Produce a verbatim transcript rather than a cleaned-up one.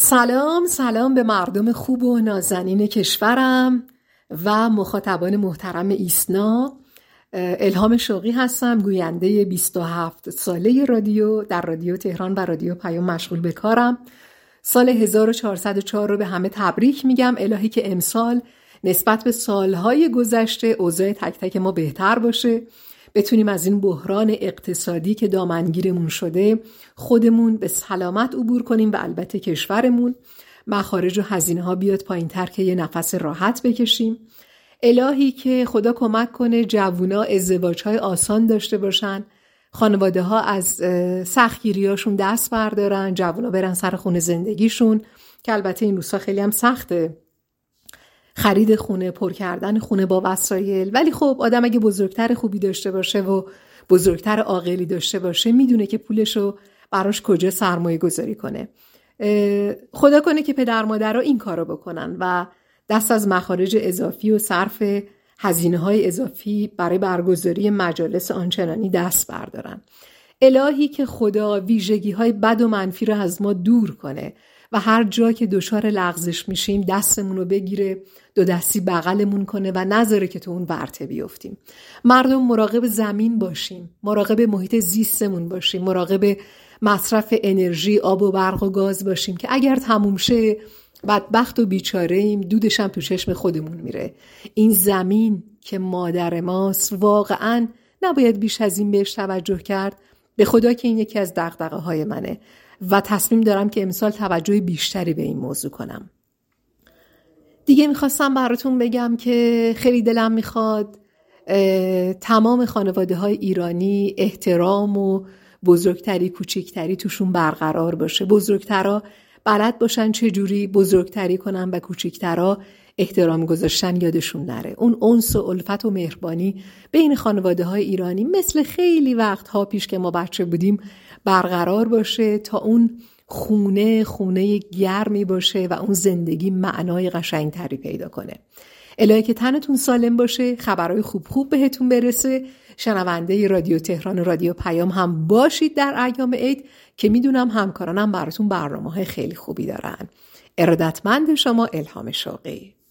سلام سلام به مردم خوب و نازنین کشورم و مخاطبان محترم ایسنا. الهام شوقی هستم، گوینده بیست و هفت ساله رادیو در رادیو تهران و رادیو پیام مشغول به کارم. سال هزار و چهارصد و چهار رو به همه تبریک میگم. الهی که امسال نسبت به سالهای گذشته اوضاع تک تک ما بهتر باشه، بتونیم از این بحران اقتصادی که دامنگیرمون شده خودمون به سلامت عبور کنیم و البته کشورمون مخارج و هزینه ها بیاد پایین تر که یه نفس راحت بکشیم. الهی که خدا کمک کنه جوونا ازدواج های آسان داشته باشن، خانواده ها از سختگیری هاشون دست بردارن، جوونا برن سر خونه زندگیشون که البته این روزها خیلی هم سخته خرید خونه، پر کردن خونه با وسایل، ولی خب آدم اگه بزرگتر خوبی داشته باشه و بزرگتر عاقلی داشته باشه میدونه که پولشو براش کجا سرمایه گذاری کنه. خدا کنه که پدر مادرها این کارو بکنن و دست از مخارج اضافی و صرف هزینه های اضافی برای برگزاری مجالس آنچنانی دست بردارن. الهی که خدا ویژگی های بد و منفی رو از ما دور کنه و هر جا که دچار لغزش میشیم دستمون رو بگیره، دو دستی بغلمون کنه و نذاره که تو اون ورطه بیفتیم. مردم مراقب زمین باشیم، مراقب محیط زیستمون باشیم، مراقب مصرف انرژی، آب و برق و گاز باشیم که اگر تموم شه بدبخت و بیچاره ایم، دودش هم تو چشم خودمون میره. این زمین که مادر ماست واقعاً نباید بیش از این بهش توجه کرد. به خدا که این یکی از دغدغه های منه و تصمیم دارم که امسال توجه بیشتری به این موضوع کنم. دیگه میخواستم براتون بگم که خیلی دلم میخواد تمام خانواده های ایرانی احترام و بزرگتری کوچیکتری توشون برقرار باشه. بزرگترها بلد باشن چه جوری بزرگتری کنن و کوچیکترها احترام گذاشتن یادشون نره. اون انس و الفت و مهربانی بین خانواده های ایرانی مثل خیلی وقتها پیش که ما بچه بودیم برقرار باشه تا اون خونه خونه گرمی باشه و اون زندگی معنای قشنگتری پیدا کنه. الهی که تنتون سالم باشه، خبرهای خوب خوب بهتون برسه. شنونده رادیو تهران و رادیو پیام هم باشید در ایام عید که میدونم همکارانم براتون برنامه‌های خیلی خوبی دارن. ارادتمند شما، الهام شوقی.